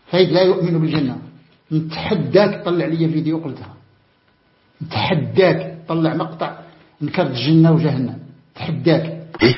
فايد لا يؤمن بالجنة. نتحداك طلع لي فيديو قلتها، نتحداك طلع مقطع نكرت الجنة وجهنم، تحداك.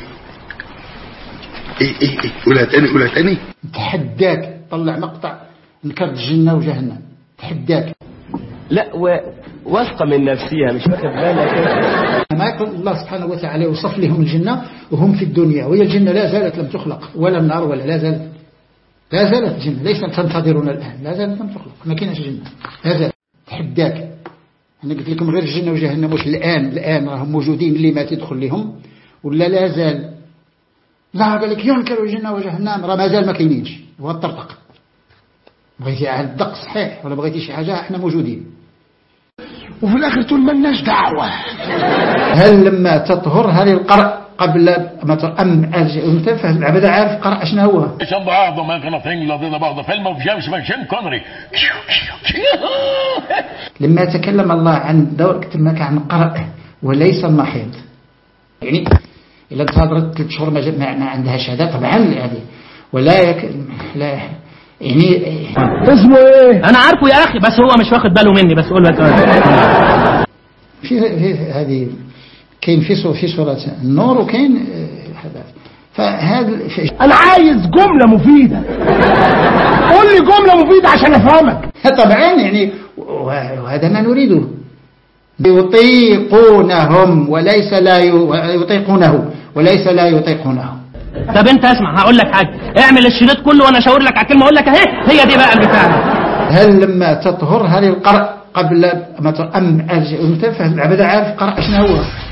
ايه قولها تاني. نتحداك طلع مقطع نكرت الجنة وجهنم، تحداك. لا واثقة من نفسها مش واخد بالك. ما يكون الله سبحانه وتعالى يوصف لهم الجنة وهم في الدنيا، وهي الجنة لا زالت لم تخلق، ولا النار ولا لا زالت الجنة، ليس تنتظرون الآن، لا زالت لم تخلق، ما كاينش الجنة، لا زالت. تحداك. أنا قلت لكم غير الجنة وجهنم واش الآن راهم موجودين اللي ما تدخل لهم ولا لا زال؟ لا قال لك ينكروا الجنة وجهنم، راه مازال ما كاينينش، هو الطرطق. بغيتي على الدق صحيح ولا بغيتي شي حاجة احنا موجودين. وفي الآخر تقول مالناش دعوة. هل لما تطهر هل القرء قبل ما أم أنت فهم العبد عارف قرء شنو هو؟ لما تكلم الله عن دور كتمك عن قرء وليس المحيض، يعني إلا انتظرت 3 شهور ما عندها شهادة طبعا هذه ولا لا يعني اسمه ايه؟ انا عارفه يا اخي بس هو مش واخد باله مني، بس قول لك في هذه كاين في سورة النور وكاين هذا. فهذا انا عايز جملة مفيدة، قول لي جملة مفيدة عشان افهمك. طبعا يعني وهذا ما نريده. يطيقونهم وليس لا يطيقونه وليس لا يطيقونه. طب انت اسمع هقول لك حاجه، اعمل الشريط كله وانا اشاور لك على كلمه اقول لك اهي هي دي بقى البتاع. هل لما تطهر هل القرء قبل ما أم أنت فهم العبد عارف قرء شنو هو؟